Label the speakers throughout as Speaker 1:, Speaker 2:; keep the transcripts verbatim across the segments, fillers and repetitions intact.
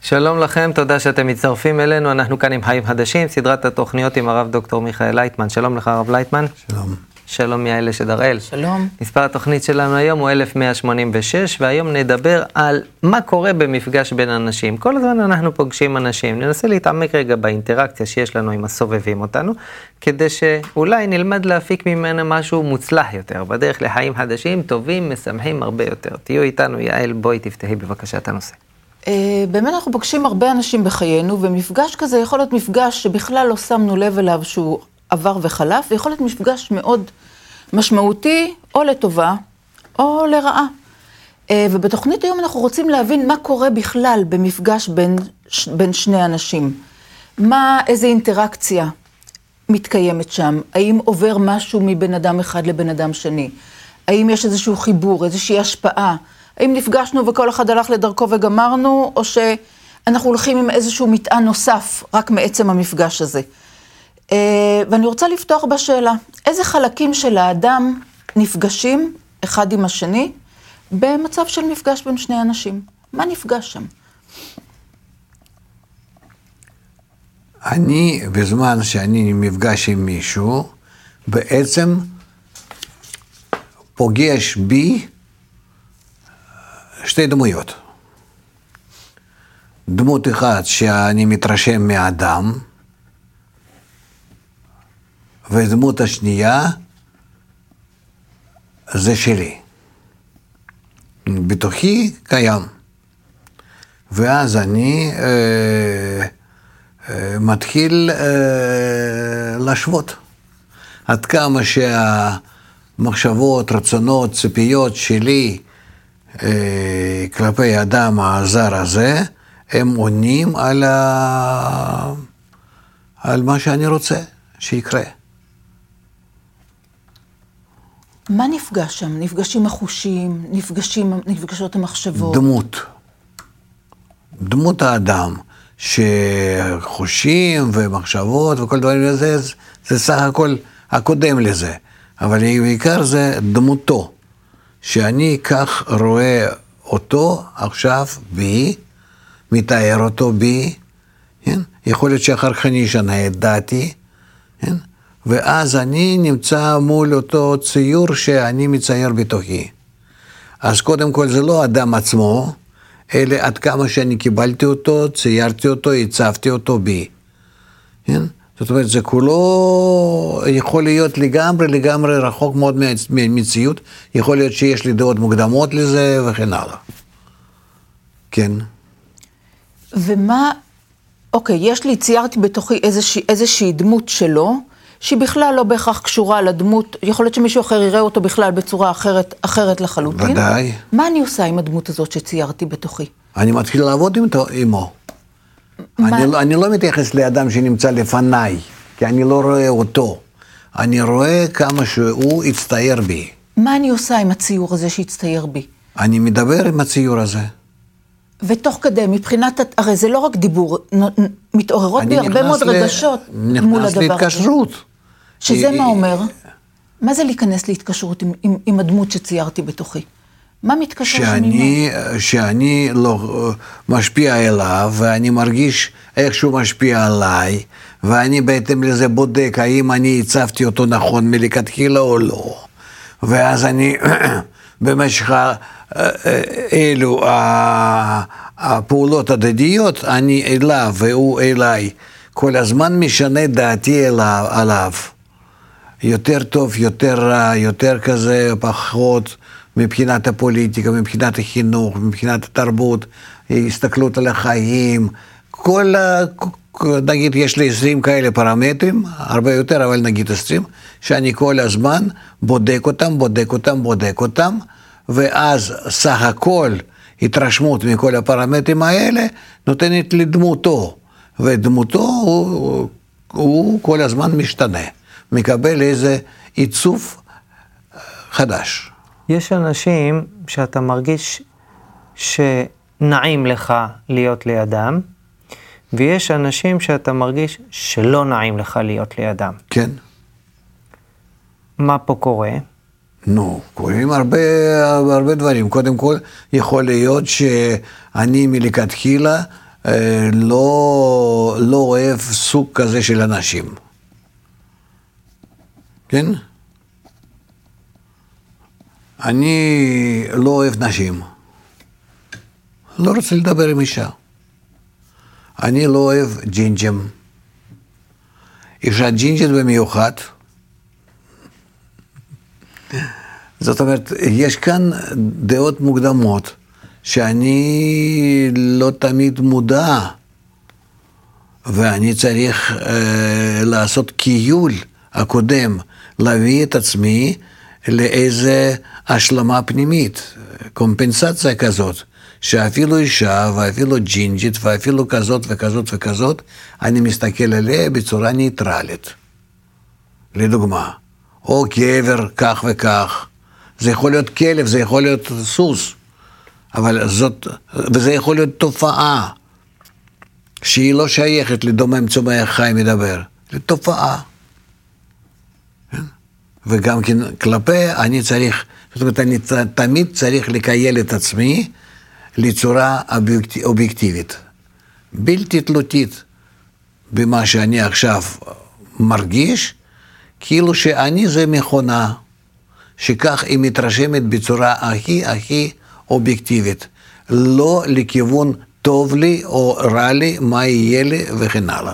Speaker 1: שלום לכם, תודה שאתם מצטרפים אלינו. אנחנו כאן עם חיים חדשים, סדרת התוכניות עם הרב דוקטור מיכאל לייטמן. שלום לך הרב לייטמן.
Speaker 2: שלום.
Speaker 1: שלום יעל שדראל.
Speaker 3: שלום.
Speaker 1: מספר התוכנית שלנו היום הוא אלף מאה שמונים ושש, והיום נדבר על מה קורה במפגש בין אנשים. כל הזמן אנחנו פוגשים אנשים, ננסה להתעמק רגע באינטראקציה שיש לנו עם הסובבים אותנו, כדי שאולי נלמד להפיק ממנה משהו מוצלח יותר, בדרך לחיים חדשים, טובים, משמחים הרבה יותר. תהיו איתנו, יעל, בואי תפתחי בבקשה את הנושא.
Speaker 3: באמת אנחנו פוגשים הרבה אנשים בחיינו, ומפגש כזה יכול להיות מפגש שבכלל לא שמנו לב אליו שהוא עבר וחלף, ויכול להיות מפגש מאוד משמעותי, או לטובה, או לרעה. ובתוכנית היום אנחנו רוצים להבין מה קורה בכלל במפגש בין, בין שני אנשים. מה, איזה אינטראקציה מתקיימת שם? האם עובר משהו מבן אדם אחד לבן אדם שני? האם יש איזשהו חיבור, איזושהי השפעה? האם נפגשנו וכל אחד הלך לדרכו וגמרנו, או שאנחנו הולכים עם איזשהו מטען נוסף, רק מעצם המפגש הזה. ואני רוצה לפתוח בשאלה, איזה חלקים של האדם נפגשים אחד עם השני, במצב של מפגש בין שני אנשים? מה נפגש שם?
Speaker 2: אני, בזמן שאני מפגש עם מישהו, בעצם פוגש בי שתי דמויות. דמות אחת שאני מתרשם מאדם, ודמות השנייה זה שלי. בתוכי קיים. ואז אני אה, אה, מתחיל אה, להשוות. עד כמה שהמחשבות, רצונות, ציפיות שלי אה, כלפי האדם הזר הזה, הם עונים על, ה... על מה שאני רוצה שיקרה.
Speaker 3: מה נפגש שם? נפגשים החושים, נפגשים, נפגשות המחשבות?
Speaker 2: דמות. דמות האדם, שחושים ומחשבות וכל דברים לזה, זה סך הכל הקודם לזה. אבל בעיקר זה דמותו, שאני כך רואה אותו עכשיו בי, מתאר אותו בי, כן? יכול להיות שאחר כך אני אשנה את דעתי, כן? ואז אני נמצא מול אותו ציור שאני מצייר בתוכי. אז קודם כל זה לא אדם עצמו, אלא עד כמה שאני קיבלתי אותו, ציירתי אותו, הצבתי אותו בי. כן? זאת אומרת, זה כולו יכול להיות לגמרי, לגמרי רחוק מאוד מהמציאות, יכול להיות שיש לי דעות מוקדמות לזה וכן הלאה. כן.
Speaker 3: ומה, אוקיי, יש לי, ציירתי בתוכי איזושהי, איזושהי דמות שלו, שהיא בכלל לא בהכרח קשורה לדמות, יכול להיות שמישהו אחר יראה אותו בכלל בצורה אחרת, אחרת לחלוטין.
Speaker 2: ודאי.
Speaker 3: מה אני עושה עם הדמות הזאת שציירתי בתוכי?
Speaker 2: אני מתחיל לעבוד עמו. אני, לא, אני לא מתייחס לאדם שנמצא לפניי, כי אני לא רואה אותו. אני רואה כמה שהוא הצטייר בי.
Speaker 3: מה אני עושה עם הציור הזה שהצטייר בי?
Speaker 2: אני מדבר עם הציור הזה.
Speaker 3: ותוך כדי, מבחינת, הרי זה לא רק דיבור, מתעוררות בי הרבה מאוד
Speaker 2: ל...
Speaker 3: רגשות מול הדבר.
Speaker 2: נכנס להתקשרות.
Speaker 3: שזה
Speaker 2: היא...
Speaker 3: מה אומר? מה זה להיכנס להתקשרות עם, עם, עם הדמות שציירתי בתוכי? מה מתקשר
Speaker 2: שאני, שאני לא משפיע אליו, ואני מרגיש איך שהוא משפיע עליי, ואני בהתאם לזה בודק האם אני הצבתי אותו נכון מלכתחילה או לא. ואז אני במשך אלו הפעולות הדדיות, אני אליו והוא אליי, כל הזמן משנה דעתי אליו, עליו. יותר טוב, יותר רע, יותר כזה, פחות, מבחינת הפוליטיקה, מבחינת החינוך, מבחינת התרבות, הסתכלות על החיים, כל, נגיד, יש לי עשרים כאלה פרמטרים, הרבה יותר, אבל נגיד עשרים, שאני כל הזמן בודק אותם, בודק אותם, בודק אותם, ואז סך הכל התרשמות מכל הפרמטרים האלה נותנת לדמותו, ודמותו הוא, הוא כל הזמן משתנה, מקבל איזה עיצוב חדש.
Speaker 1: יש אנשים שאתה מרגיש שנעים לך להיות לידם, ויש אנשים שאתה מרגיש שלא נעים לך להיות לידם.
Speaker 2: כן.
Speaker 1: מה פה קורה?
Speaker 2: נו, קוראים הרבה, הרבה דברים. קודם כל, יכול להיות שאני מלכתחילה אה, לא, לא אוהב סוג כזה של אנשים. כן? אני לא אוהב נשים. לא רוצה לדבר עם אישה. אני לא אוהב ג'ינג'ים. אישה ג'ינג'ית במיוחד. זאת אומרת, יש כאן דעות מוקדמות שאני לא תמיד מודע, ואני צריך אה, לעשות קיול הקודם, להביא את עצמי לאיזה השלמה פנימית, קומפנסציה כזאת, שאפילו אישה ואפילו ג'ינג'ית ואפילו כזאת וכזאת וכזאת, אני מסתכל עליה בצורה ניטרלית. לדוגמה, או גבר כך וכך, זה יכול להיות כלב, זה יכול להיות סוס, אבל זאת, וזה יכול להיות תופעה, שהיא לא שייכת לדומם צומח חי מדבר, לתופעה. וגם כן כלפי, אני צריך, זאת אומרת, אני תמיד צריך לקייל את עצמי לצורה אובייקטיבית, בלתי תלותית במה שאני עכשיו מרגיש, כאילו שאני זה מכונה, שכך היא מתרשמת בצורה הכי הכי אובייקטיבית, לא לכיוון טוב לי או רע לי, מה יהיה לי וכן הלאה.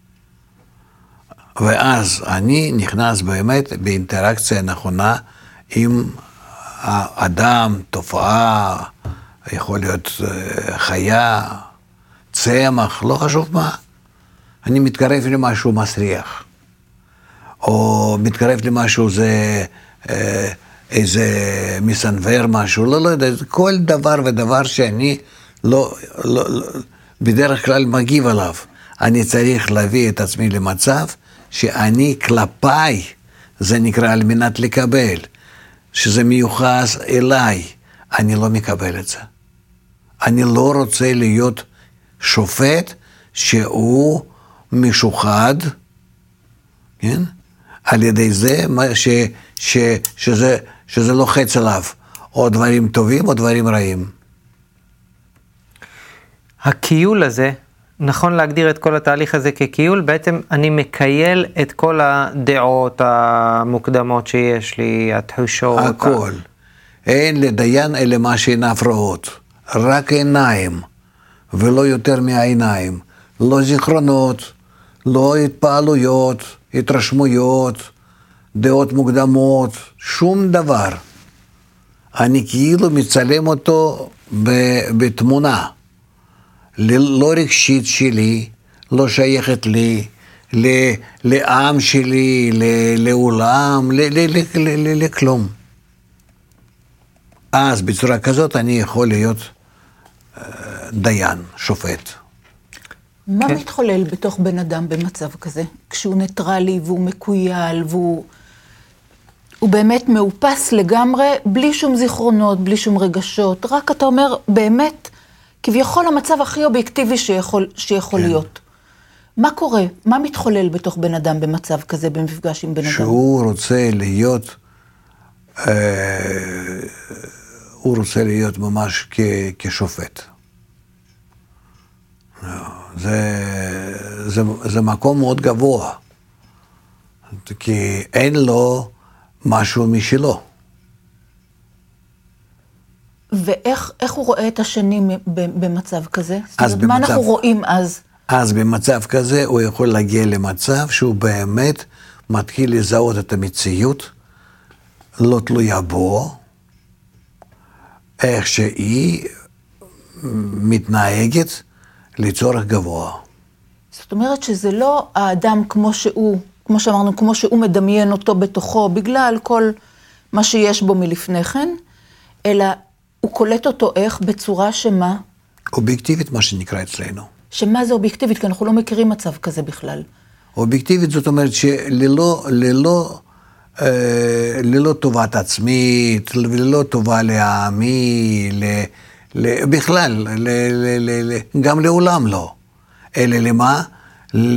Speaker 2: ואז אני נכנס באמת באינטראקציה נכונה עם האדם, תופעה, יכול להיות חיה, צמח, לא חשוב מה. אני מתקרב למשהו מסריח, או מתקרב למשהו זה איזה מסנבר משהו, לא, לא יודע, כל דבר ודבר שאני לא, לא, לא, בדרך כלל מגיב עליו. אני צריך להביא את עצמי למצב שאני כלפיי, זה נקרא על מנת לקבל, שזה מיוחס אליי, אני לא מקבל את זה. אני לא רוצה להיות שופט שהוא משוחד, כן? על ידי זה ש, ש, שזה, שזה לוחץ עליו, או דברים טובים או דברים רעים.
Speaker 1: הקיול הזה, נכון להגדיר את כל התהליך הזה כקיול, בעצם אני מקייל את כל הדעות המוקדמות שיש לי, התחושות.
Speaker 2: הכל. אין לדיין אלה מה שעיניו רואות, רק עיניים, ולא יותר מהעיניים. לא זיכרונות, לא התפעלויות, התרשמויות, דעות מוקדמות, שום דבר. אני כאילו מצלם אותו בתמונה. לא רגשית שלי, לא שייכת לי, לעם שלי, לעולם, לכלום. אז בצורה כזאת אני יכול להיות דיין, שופט.
Speaker 3: מה מתחולל בתוך בן אדם במצב כזה? כשהוא ניטרלי והוא מקוייל והוא הוא באמת מאופס לגמרי, בלי שום זיכרונות, בלי שום רגשות. רק אתה אומר, באמת, כביכול המצב הכי אובייקטיבי שיכול, שיכול כן. להיות. מה קורה? מה מתחולל בתוך בן אדם במצב כזה, במפגש עם בן אדם?
Speaker 2: שהוא רוצה להיות, אה, הוא רוצה להיות ממש כ, כשופט. זה, זה, זה מקום מאוד גבוה, כי אין לו משהו משלו.
Speaker 3: ואיך איך הוא רואה את השני במצב כזה? זאת אומרת,
Speaker 2: במצב,
Speaker 3: מה אנחנו רואים אז?
Speaker 2: אז במצב כזה הוא יכול להגיע למצב שהוא באמת מתחיל לזהות את המציאות, לא תלויה בו, איך שהיא מתנהגת לצורך גבוה.
Speaker 3: זאת אומרת שזה לא האדם כמו שהוא, כמו שאמרנו, כמו שהוא מדמיין אותו בתוכו, בגלל כל מה שיש בו מלפני כן, אלא הוא קולט אותו איך? בצורה שמה?
Speaker 2: אובייקטיבית, מה שנקרא אצלנו.
Speaker 3: שמה זה אובייקטיבית? כי אנחנו לא מכירים מצב כזה בכלל.
Speaker 2: אובייקטיבית זאת אומרת שללא, ללא, אה, ללא טובת עצמית, ללא טובה לעמי, ל, ל, בכלל, ל, ל, ל, ל, גם לעולם לא. אלא למה? ל,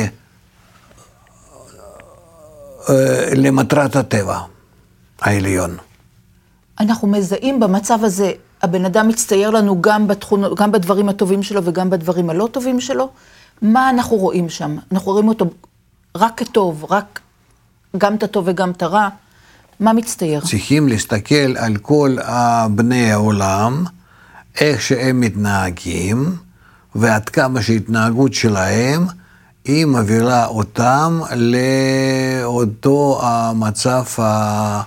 Speaker 2: אה, למטרת הטבע העליון.
Speaker 3: אנחנו מזהים במצב הזה הבן אדם מצטייר לנו גם, בתכונות, גם בדברים הטובים שלו וגם בדברים הלא טובים שלו. מה אנחנו רואים שם? אנחנו רואים אותו רק כטוב, רק גם את הטוב וגם את הרע. מה מצטייר?
Speaker 2: צריכים להסתכל על כל בני העולם, איך שהם מתנהגים, ועד כמה שההתנהגות שלהם, היא מובילה אותם לאותו המצב ה...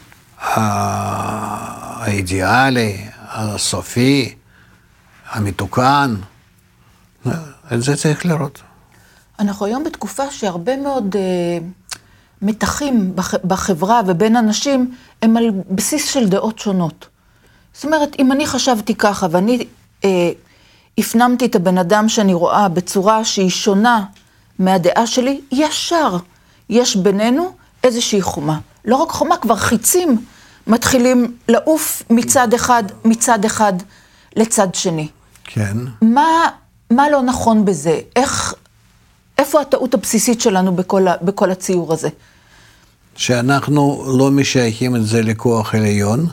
Speaker 2: האידיאלי, הסופי, המתוקן. את זה צריך לראות.
Speaker 3: אנחנו היום בתקופה שהרבה מאוד אה, מתחים בח, בחברה ובין אנשים, הם על בסיס של דעות שונות. זאת אומרת, אם אני חשבתי ככה ואני אה, הפנמתי את הבן אדם שאני רואה בצורה שהיא שונה מהדעה שלי, ישר יש בינינו איזושהי חומה. לא רק חומה, כבר חיצים מתחילים לעוף מצד אחד, מצד אחד לצד שני.
Speaker 2: כן.
Speaker 3: מה, מה לא נכון בזה? איך, איפה הטעות הבסיסית שלנו בכל, ה, בכל הציור הזה?
Speaker 2: שאנחנו לא משייכים את זה לכוח עליון,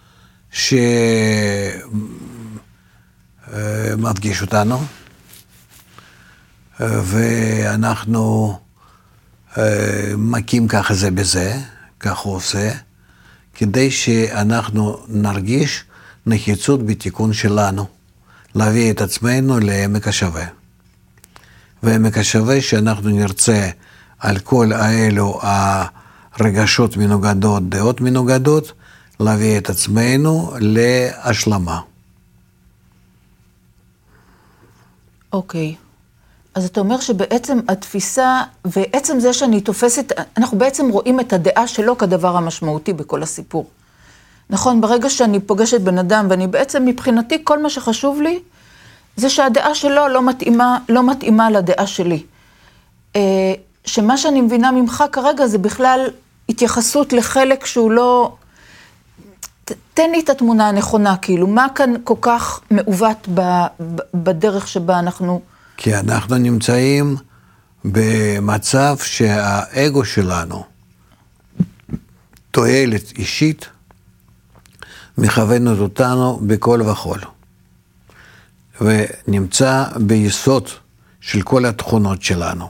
Speaker 2: שמפגיש אותנו, ואנחנו מכים ככה זה בזה, כך הוא עושה, כדי שאנחנו נרגיש נחיצות בתיקון שלנו, להביא את עצמנו לעמק השווה. ועמק השווה שאנחנו נרצה על כל האלו הרגשות מנוגדות, דעות מנוגדות, להביא את עצמנו להשלמה.
Speaker 3: אוקיי. אז אתה אומר שבעצם התפיסה, ועצם זה שאני תופסת, אנחנו בעצם רואים את הדעה שלו כדבר המשמעותי בכל הסיפור. נכון, ברגע שאני פוגשת בן אדם, ואני בעצם מבחינתי, כל מה שחשוב לי, זה שהדעה שלו לא מתאימה, לא מתאימה לדעה שלי. שמה שאני מבינה ממך כרגע, זה בכלל התייחסות לחלק שהוא לא... תן לי את התמונה הנכונה, כאילו, מה כאן כל כך מעוות בדרך שבה אנחנו...
Speaker 2: כי אנחנו נמצאים במצב שהאגו שלנו, תועלת אישית, מכוונת אותנו בכל וכל. ונמצא ביסוד של כל התכונות שלנו.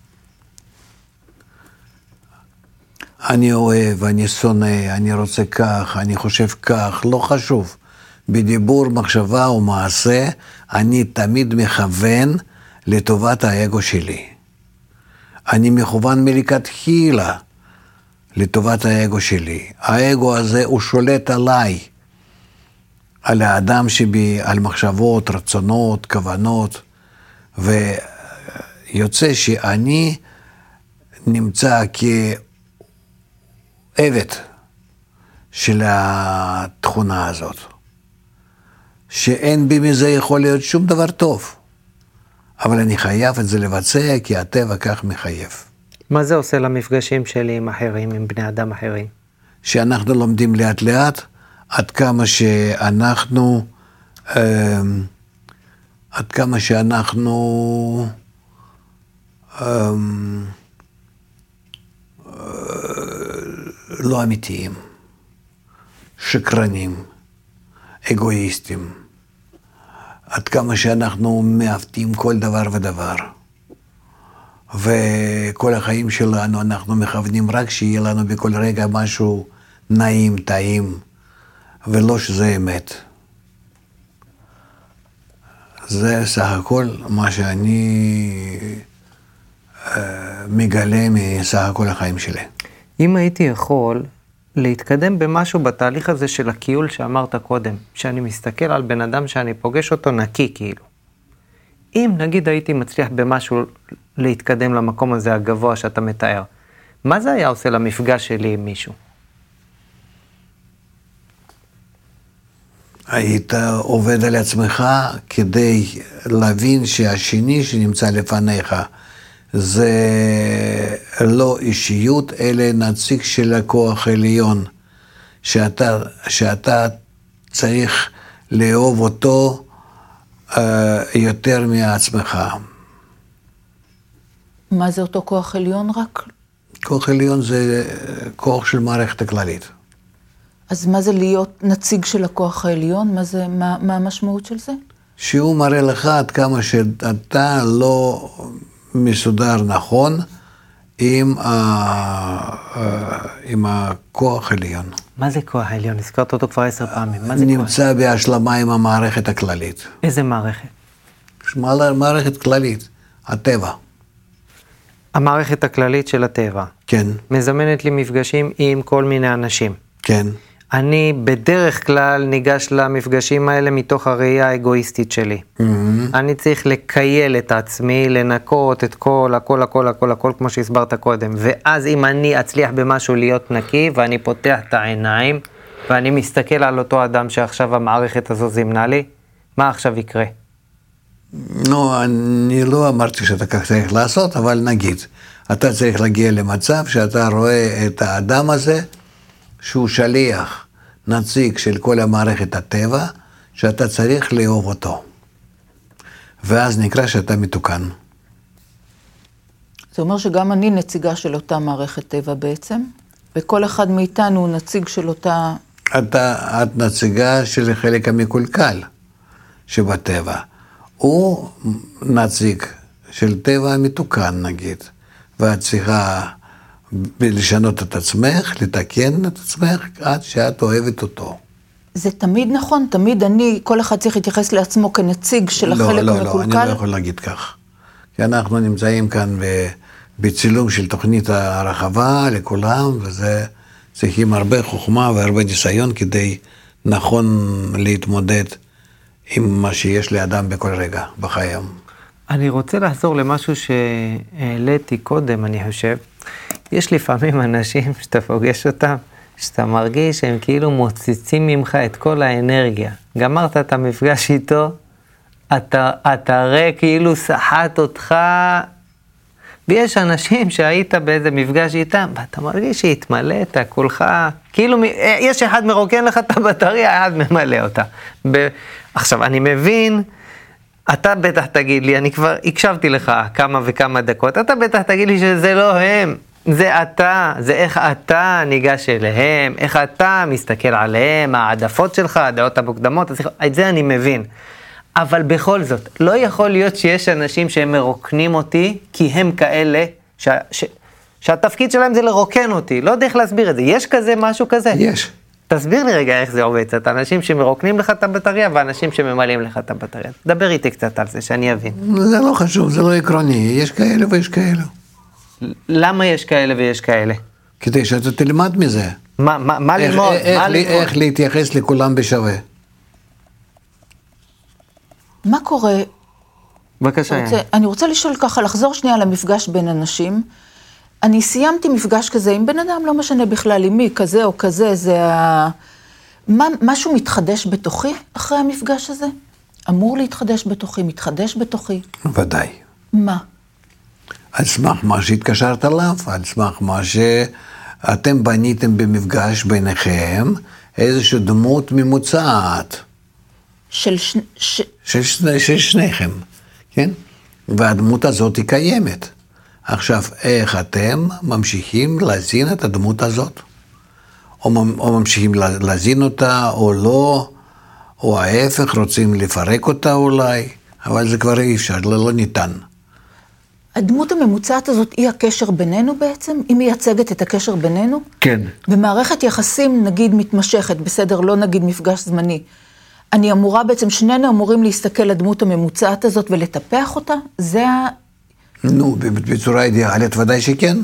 Speaker 2: אני אוהב, אני שונא, אני רוצה כך, אני חושב כך, לא חשוב. בדיבור, מחשבה ומעשה, אני תמיד מכוון לטובת האגו שלי. אני מכוון מלכתחילה לטובת האגו שלי. האגו הזה הוא שולט עליי, על האדם שבי, על מחשבות, רצונות, כוונות, ויוצא שאני נמצא כעבד של התכונה הזאת, שאין בי מזה יכול להיות שום דבר טוב, אבל אני חייב את זה לבצע, כי הטבע כך מחייב.
Speaker 1: מה זה עושה למפגשים שלי עם אחרים, עם בני אדם אחרים?
Speaker 2: שאנחנו לומדים לאט לאט, עד כמה שאנחנו, עד כמה שאנחנו לא אמיתיים, שקרנים, אגואיסטים, עד כמה שאנחנו מעוותים כל דבר ודבר. וכל החיים שלנו אנחנו מכוונים רק שיהיה לנו בכל רגע משהו נעים, טעים, ולא שזה אמת. זה סך הכל מה שאני אה, מגלה מסך הכל החיים שלי.
Speaker 1: אם הייתי יכול להתקדם במשהו בתהליך הזה של הקיול שאמרת קודם, שאני מסתכל על בן אדם שאני פוגש אותו נקי כאילו. אם נגיד הייתי מצליח במשהו להתקדם למקום הזה הגבוה שאתה מתאר, מה זה היה עושה למפגש שלי עם מישהו?
Speaker 2: היית עובד על עצמך כדי להבין שהשני שנמצא לפניך זה לא אישיות, אלא נציג של הכוח עליון, שאתה, שאתה צריך לאהוב אותו uh, יותר מעצמך.
Speaker 3: מה זה אותו כוח עליון רק?
Speaker 2: כוח עליון זה כוח של מערכת הכללית.
Speaker 3: אז מה זה להיות נציג של הכוח העליון? מה זה, מה, מה המשמעות של זה?
Speaker 2: שהוא מראה לך עד כמה שאתה לא מסודר נכון עם, ה... עם הכוח העליון.
Speaker 1: מה זה כוח העליון? הזכרת אותו כבר עשר פעמים. מה זה
Speaker 2: נמצא
Speaker 1: כוח?
Speaker 2: בהשלמה עם המערכת הכללית.
Speaker 1: איזה מערכת?
Speaker 2: מערכת כללית, הטבע.
Speaker 1: המערכת הכללית של הטבע.
Speaker 2: כן.
Speaker 1: מזמנת לי מפגשים עם כל מיני אנשים.
Speaker 2: כן.
Speaker 1: אני בדרך כלל ניגש למפגשים האלה מתוך הראייה האגואיסטית שלי. Mm-hmm. אני צריך לקייל את עצמי, לנקות את כל, הכל, הכל, הכל, הכל, כמו שהסברת קודם. ואז אם אני אצליח במשהו להיות נקי, ואני פותח את העיניים, ואני מסתכל על אותו אדם שעכשיו המערכת הזו זימנה לי, מה עכשיו יקרה?
Speaker 2: לא, אני לא אמרתי שאתה כך צריך לעשות, אבל נגיד, אתה צריך להגיע למצב שאתה רואה את האדם הזה, שהוא שליח, נציג של כל המערכת הטבע, שאתה צריך לאהוב אותו. ואז נקרא שאתה מתוקן.
Speaker 3: זה אומר שגם אני נציגה של אותה מערכת טבע בעצם, וכל אחד מאיתנו הוא נציג של אותה...
Speaker 2: אתה, את נציגה של חלק המקולקל שבטבע. הוא נציג של טבע מתוקן נגיד, ואת צריכה לשנות את עצמך, לתקן את עצמך עד שאת אוהבת אותו.
Speaker 3: זה תמיד נכון, תמיד אני, כל אחד צריך להתייחס לעצמו כנציג של
Speaker 2: לא,
Speaker 3: החלק
Speaker 2: לא,
Speaker 3: המקולקל.
Speaker 2: לא, אני לא יכול להגיד כך. כי אנחנו נמצאים כאן בצילום של תוכנית הרחבה לכולם, וזה צריכים הרבה חוכמה והרבה ניסיון כדי נכון להתמודד עם מה שיש לאדם בכל רגע בחיים.
Speaker 1: אני רוצה לחזור למשהו שהעליתי קודם, אני חושב. יש לפעמים אנשים שאתה פוגש אותם, שאתה מרגיש שהם כאילו מוצצים ממך את כל האנרגיה. גמרת את המפגש איתו, אתה, אתה רי כאילו סחט אותך, ויש אנשים שהיית באיזה מפגש איתם, ואתה מרגיש שהתמלאת, כולך, כאילו יש אחד מרוקן לך את הבטריה, אחד ממלא אותה. ב... עכשיו, אני מבין, אתה בטח תגיד לי, אני כבר הקשבתי לך כמה וכמה דקות, אתה בטח תגיד לי שזה לא הם, זה אתה, זה איך אתה ניגש אליהם, איך אתה מסתכל עליהם, העדפות שלך, הדעות המוקדמות, את זה אני מבין. אבל בכל זאת, לא יכול להיות שיש אנשים שהם מרוקנים אותי, כי הם כאלה, ש... ש... שהתפקיד שלהם זה לרוקן אותי, לא יודע איך להסביר את זה. יש כזה משהו כזה?
Speaker 2: יש.
Speaker 1: תסביר לי רגע איך זה עובד, את אנשים שמרוקנים לך את הבטריה, ואנשים שממלאים לך את הבטריה. דבר איתי קצת על זה, שאני אבין.
Speaker 2: זה לא חשוב, זה לא עקרוני, יש כאלה ויש כאלה.
Speaker 1: למה יש כאלה ויש כאלה?
Speaker 2: כדי שאתה תלמד מזה.
Speaker 1: מה, מה, מה
Speaker 2: איך,
Speaker 1: ללמוד?
Speaker 2: איך,
Speaker 1: מה
Speaker 2: איך,
Speaker 1: ללמוד?
Speaker 2: איך להתייחס לכולם בשווה.
Speaker 3: מה קורה?
Speaker 1: בבקשה.
Speaker 3: רוצה, אני רוצה לשאול ככה, לחזור שנייה למפגש בין אנשים. אני סיימתי מפגש כזה עם בן אדם, לא משנה בכלל עם מי, כזה או כזה, זה ה... מה, משהו מתחדש בתוכי אחרי המפגש הזה? אמור להתחדש בתוכי, מתחדש בתוכי.
Speaker 2: ודאי.
Speaker 3: מה?
Speaker 2: על סמך מה שהתקשרת עליו, על סמך מה שאתם בניתם במפגש ביניכם, איזושהי דמות ממוצעת.
Speaker 3: של, ש... ש...
Speaker 2: של, שני, של שניכם, כן? והדמות הזאת היא קיימת. עכשיו, איך אתם ממשיכים להזין את הדמות הזאת? או, או ממשיכים להזין אותה, או לא, או ההפך, רוצים לפרק אותה אולי, אבל זה כבר אי אפשר, לא, לא ניתן.
Speaker 3: הדמות הממוצעת הזאת היא הקשר בינינו בעצם? היא מייצגת את הקשר בינינו?
Speaker 2: כן.
Speaker 3: במערכת יחסים, נגיד, מתמשכת, בסדר, לא נגיד מפגש זמני. אני אמורה בעצם, שנינו אמורים להסתכל לדמות הממוצעת הזאת ולטפח אותה? זה ה...
Speaker 2: נו, בצורה אידיאלית ודאי שכן.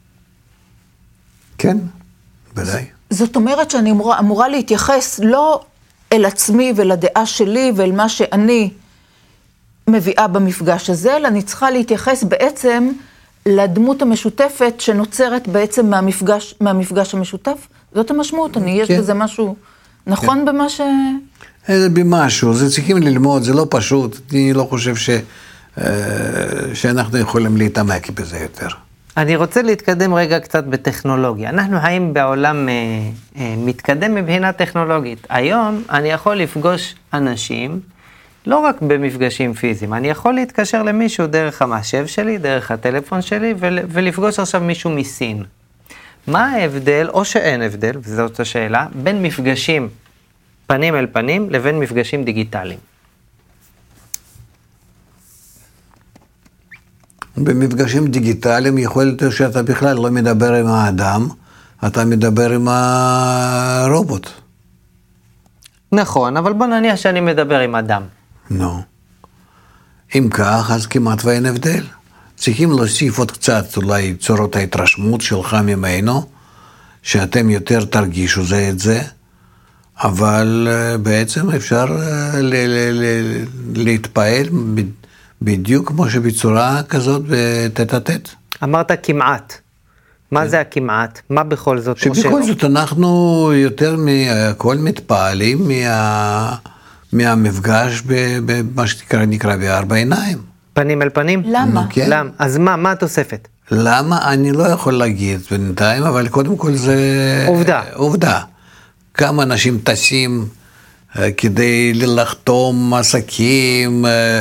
Speaker 2: כן, ודאי.
Speaker 3: זאת אומרת שאני אמורה, אמורה להתייחס לא אל עצמי ולדעה שלי ואל מה שאני מביאה במפגש הזה, אלא אני צריכה להתייחס בעצם לדמות המשותפת שנוצרת בעצם מהמפגש, מהמפגש המשותף. זאת המשמעות, אני, יש
Speaker 2: כן.
Speaker 3: בזה משהו נכון כן. במה ש...
Speaker 2: זה במשהו, זה צריכים ללמוד, זה לא פשוט. אני לא חושב ש... שאנחנו יכולים להתעמק בזה יותר.
Speaker 1: אני רוצה להתקדם רגע קצת בטכנולוגיה. אנחנו חיים בעולם אה, אה, מתקדם מבחינה טכנולוגית. היום אני יכול לפגוש אנשים, לא רק במפגשים פיזיים, אני יכול להתקשר למישהו דרך המחשב שלי, דרך הטלפון שלי, ול, ולפגוש עכשיו מישהו מסין. מה ההבדל, או שאין הבדל, וזאת השאלה, בין מפגשים פנים אל פנים לבין מפגשים דיגיטליים?
Speaker 2: במפגשים דיגיטליים יכול להיות שאתה בכלל לא מדבר עם האדם, אתה מדבר עם הרובוט.
Speaker 1: נכון, אבל בוא נניח שאני מדבר עם אדם.
Speaker 2: נו. אם כך, אז כמעט ואין הבדל. צריכים להוסיף עוד קצת אולי צורות ההתרשמות שלך ממנו, שאתם יותר תרגישו זה את זה, אבל בעצם אפשר ל- ל- ל- להתפעל בדיוק כמו שבצורה כזאת בתת-תת.
Speaker 1: אמרת כמעט. מה זה הכמעט? מה בכל זאת?
Speaker 2: שבכל זאת אנחנו יותר מהכל מתפעלים מה... מהמפגש במה שנקרא בארבע עיניים.
Speaker 1: פנים אל פנים?
Speaker 3: למה?
Speaker 2: כן.
Speaker 1: למה? אז מה, מה התוספת?
Speaker 2: למה? אני לא יכול להגיד בינתיים, אבל קודם כל זה...
Speaker 1: עובדה.
Speaker 2: עובדה. כמה אנשים טסים כדי לחתום עסקים,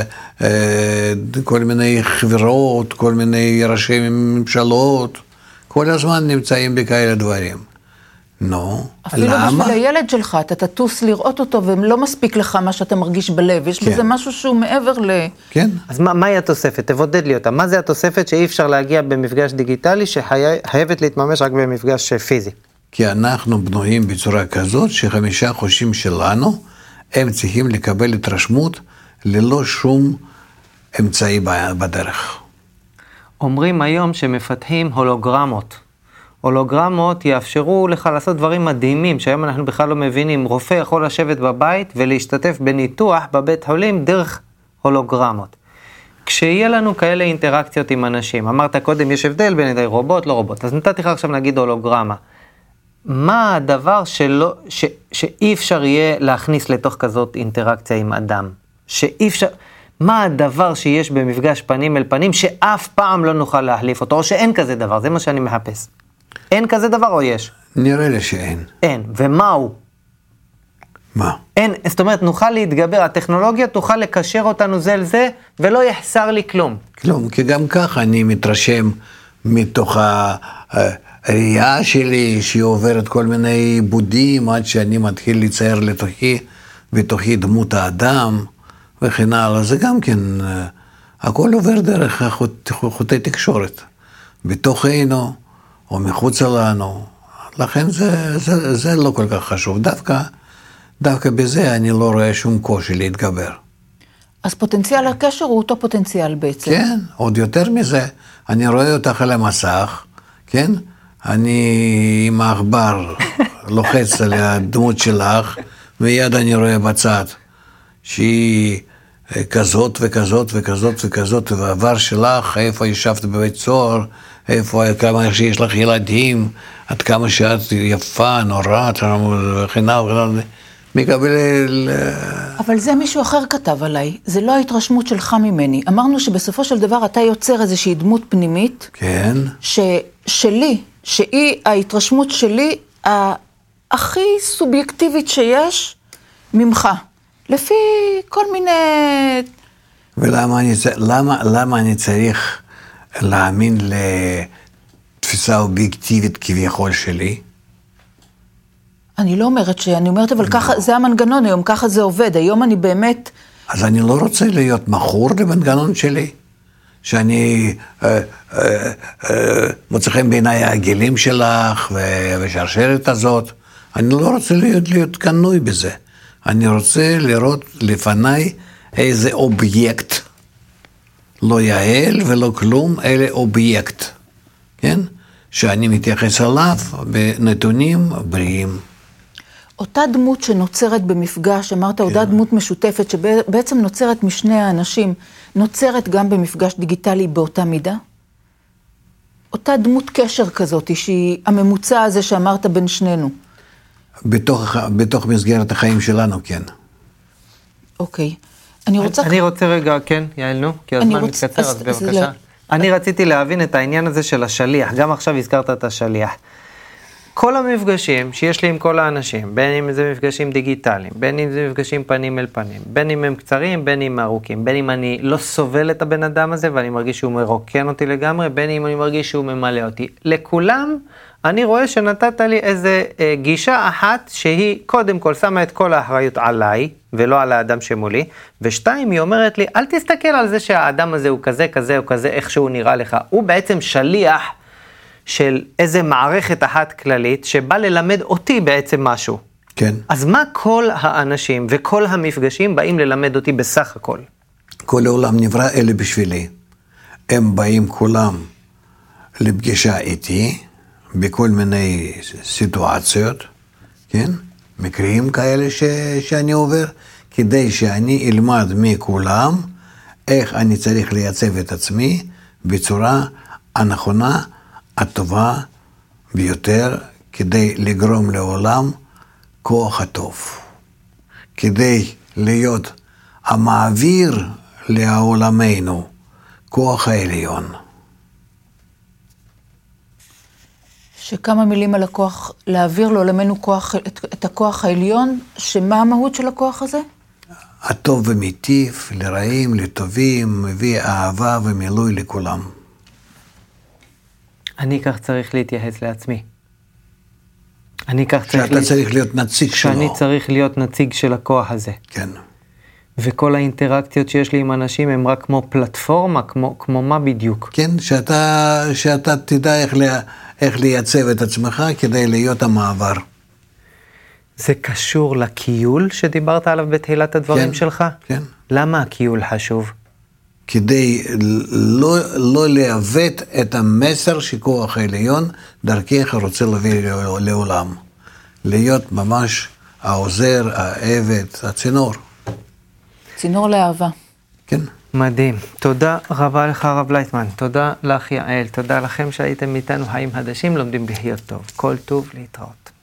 Speaker 2: כל מיני חברות, כל מיני ראשי ממשלות, כל הזמן נמצאים בכאלה דברים. נו,
Speaker 3: אפילו
Speaker 2: למה?
Speaker 3: בשביל הילד שלך, אתה תטוס לראות אותו, ולא מספיק לך מה שאתה מרגיש בלב. יש
Speaker 2: כן.
Speaker 3: בזה משהו שהוא מעבר ל...
Speaker 2: כן.
Speaker 1: אז מה, מהי התוספת? תבודד לי אותה. מה זה התוספת שאי אפשר להגיע במפגש דיגיטלי, שחייבת להתממש רק במפגש פיזי?
Speaker 2: כי אנחנו בנויים בצורה כזאת, שחמישה חושים שלנו, הם צריכים לקבל התרשמות ללא שום אמצעי בדרך.
Speaker 1: אומרים היום שמפתחים הולוגרמות. הולוגרמות יאפשרו לך לעשות דברים מדהימים, שהיום אנחנו בכלל לא מבינים. רופא יכול לשבת בבית ולהשתתף בניתוח בבית חולים דרך הולוגרמות. כשיהיה לנו כאלה אינטראקציות עם אנשים, אמרת קודם יש הבדל בין ידי רובוט, לא רובוט, אז נתתי לך עכשיו נגיד הולוגרמה. מה הדבר שלא, ש, שאי אפשר יהיה להכניס לתוך כזאת אינטראקציה עם אדם? שאי אפשר, מה הדבר שיש במפגש פנים אל פנים שאף פעם לא נוכל להחליף אותו, או שאין כזה דבר, זה מה שאני מחפש. אין כזה דבר או יש?
Speaker 2: נראה לי שאין.
Speaker 1: אין, ומהו?
Speaker 2: מה?
Speaker 1: אין, זאת אומרת, נוכל להתגבר, הטכנולוגיה תוכל לקשר אותנו זה לזה, ולא יחסר לי כלום.
Speaker 2: כלום, כי גם ככה אני מתרשם מתוך הראייה שלי, שהיא עוברת כל מיני עיבודים, עד שאני מתחיל לצייר לתוכי, בתוכי דמות האדם, וכן הלאה. זה גם כן, הכל עובר דרך חוט, חוטי תקשורת, בתוכנו, או מחוץ לנו. לכן זה, זה, זה לא כל כך חשוב. דווקא, דווקא בזה אני לא רואה שום קושי להתגבר.
Speaker 3: אז פוטנציאל הקשר הוא אותו פוטנציאל בעצם.
Speaker 2: כן, עוד יותר מזה. אני רואה אותך על המסך, כן? אני עם העכבר לוחץ על הדמות שלך, ויד אני רואה בצד, שהיא כזאת וכזאת וכזאת וכזאת, והעבר שלך, איפה ישבת בבית סוהר, איפה, כמה שיש לך ילדים, עד כמה שאת יפה, נוראת, וכן הלאה, מקבל...
Speaker 3: אבל זה מישהו אחר כתב עליי, זה לא ההתרשמות שלך ממני. אמרנו שבסופו של דבר אתה יוצר איזושהי דמות פנימית,
Speaker 2: כן.
Speaker 3: ששלי, שהיא ההתרשמות שלי, הכי סובייקטיבית שיש ממך. לפי כל מיני...
Speaker 2: ולמה אני, למה, למה אני צריך להאמין לתפיסה אובייקטיבית כביכול שלי?
Speaker 3: אני לא אומרת ש... אני אומרת, אבל ככה, זה המנגנון היום, ככה זה עובד. היום אני באמת...
Speaker 2: אז אני לא רוצה להיות מכור למנגנון שלי, שאני אה, אה, אה, מוצא חן בעיניי העגלים שלך ושרשרת הזאת. אני לא רוצה להיות, להיות קנוי בזה. אני רוצה לראות לפניי איזה אובייקט. לא יעל ולא כלום, אלה אובייקט. כן? שאני מתייחס עליו בנתונים בריאים.
Speaker 3: אותה דמות שנוצרת במפגש, אמרת, אותה דמות משותפת, שבעצם נוצרת משני האנשים, נוצרת גם במפגש דיגיטלי באותה מידה? אותה דמות קשר כזאת, שהיא הממוצע הזה שאמרת בין שנינו.
Speaker 2: בתוך, בתוך מסגרת החיים שלנו, כן.
Speaker 3: אוקיי. אני רוצה...
Speaker 1: אני רוצה רגע, כן, יעל, נו, כי הזמן
Speaker 3: רוצ...
Speaker 1: מתקצר, אז,
Speaker 3: אז,
Speaker 1: אז
Speaker 3: אז
Speaker 1: בבקשה. אני רציתי להבין את העניין הזה של השליח, גם עכשיו הזכרת את השליח. כל המפגשים שיש לי עם כל האנשים, בין אם זה מפגשים דיגיטליים, בין אם זה מפגשים פנים אל פנים, בין אם הם קצרים, בין אם ארוכים, בין אם אני לא סובל את הבן אדם הזה ואני מרגיש שהוא מרוקן אותי לגמרי, בין אם אני מרגיש שהוא ממלא אותי. לכולם אני רואה שנתת לי איזה אה, גישה אחת שהיא קודם כל שמה את כל האחריות עליי ולא על האדם שמולי, ושתיים היא אומרת לי, אל תסתכל על זה שהאדם הזה הוא כזה, כזה או כזה, איך שהוא נראה לך. הוא בעצם שליח של איזה מערכת אחת כללית שבא ללמד אותי בעצם משהו.
Speaker 2: כן.
Speaker 1: אז מה כל האנשים וכל המפגשים באים ללמד אותי בסך הכל?
Speaker 2: כל העולם נברא אלה בשבילי. הם באים כולם לפגישה איתי, בכל מיני סיטואציות, כן? מקרים כאלה ש... שאני עובר, כדי שאני אלמד מכולם איך אני צריך לייצב את עצמי בצורה הנכונה, הטובה ביותר, כדי לגרום לעולם כוח הטוב. כדי להיות המעביר לעולמנו, כוח העליון.
Speaker 3: שכמה מילים על הכוח, להעביר לעולמנו כוח, את, את הכוח העליון, שמה המהות של הכוח הזה?
Speaker 2: הטוב ומיטיב, לרעים, לטובים, מביא אהבה ומילוי לכולם.
Speaker 1: אני כך צריך להתייחס לעצמי. אני כך צריך...
Speaker 2: שאתה צריך להיות נציג שלו.
Speaker 1: שאני צריך להיות נציג של הכוח הזה.
Speaker 2: כן.
Speaker 1: וכל האינטראקציות שיש לי עם אנשים הם רק כמו פלטפורמה, כמו, כמו מה בדיוק?
Speaker 2: כן, שאתה, שאתה תדע איך, לה, איך לייצב את עצמך כדי להיות המעבר.
Speaker 1: זה קשור לקיול שדיברת עליו בתחילת הדברים
Speaker 2: כן,
Speaker 1: שלך?
Speaker 2: כן.
Speaker 1: למה הקיול חשוב?
Speaker 2: כדי לא, לא לעוות את המסר שכוח העליון דרכך רוצה להביא לעולם. להיות ממש העוזר, העבד, הצינור.
Speaker 3: צינור לאהבה.
Speaker 2: כן.
Speaker 1: מדהים. תודה רבה לך הרב לייטמן. תודה לך יעל. תודה לכם שהייתם איתנו חיים חדשים, לומדים לחיות טוב. כל טוב להתראות.